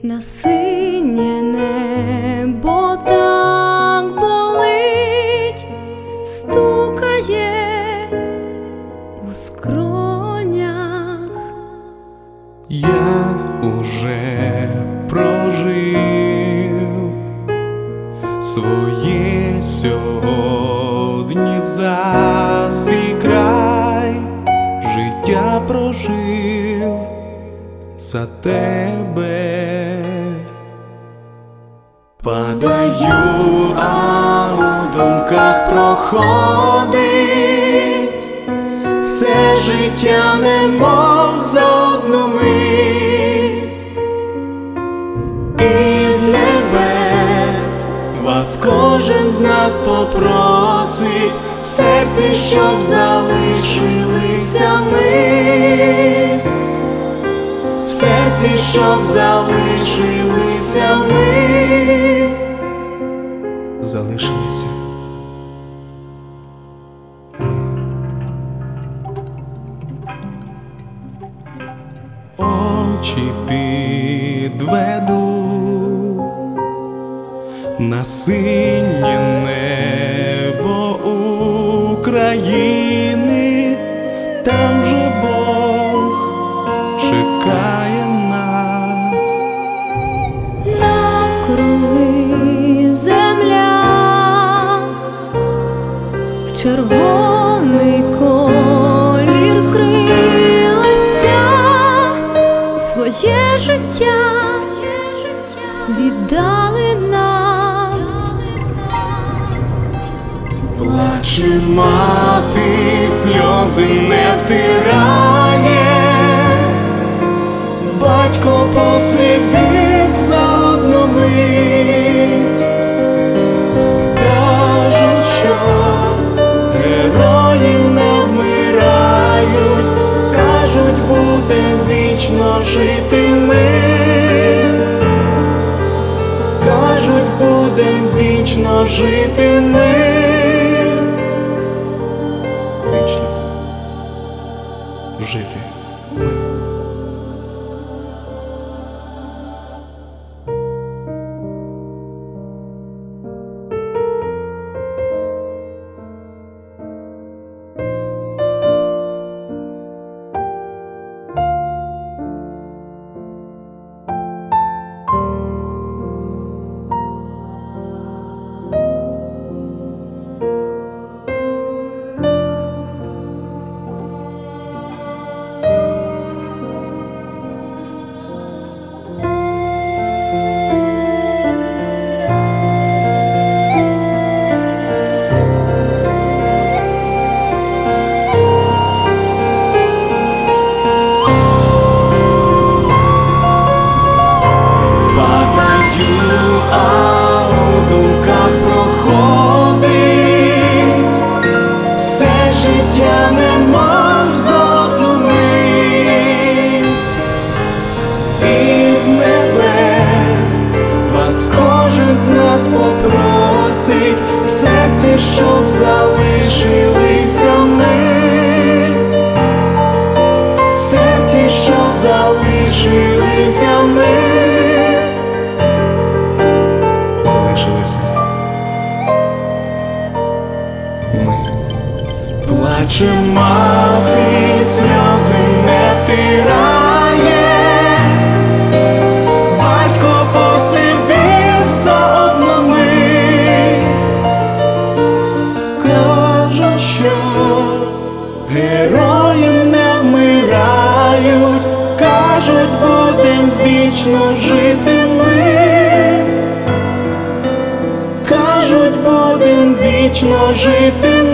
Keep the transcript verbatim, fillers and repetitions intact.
на синє небо так болить, стукає у скронях. Я уже прожив своє сьогодні за свій край, життя прожив за тебе. Падаю, а у думках проходить все життя, немов за одну мить. Із небес вас кожен з нас попросить, в серці, щоб залишилися ми, в серці, щоб залишилися ми, залишилися ми. Очі підведу на синє небо України, там же Бог чекає нас. Навкруги земля в червоний колір вкрилася, своє життя віддали нам. Плаче мати, сльози не втирає, батько посивів за одну мить. Кажуть, що герої не вмирають, кажуть, будем вічно жити ми, кажуть, будем вічно жити ми, вічно жити ми. Попросить в серці, щоб залишилися ми, в серці, щоб залишилися ми, залишилися ми. Плаче мати, сльози не втирає, батько посивів за одну мить. Кажуть, що герої не вмирають, кажуть, будем вічно жити ми, кажуть, будем вічно жити ми.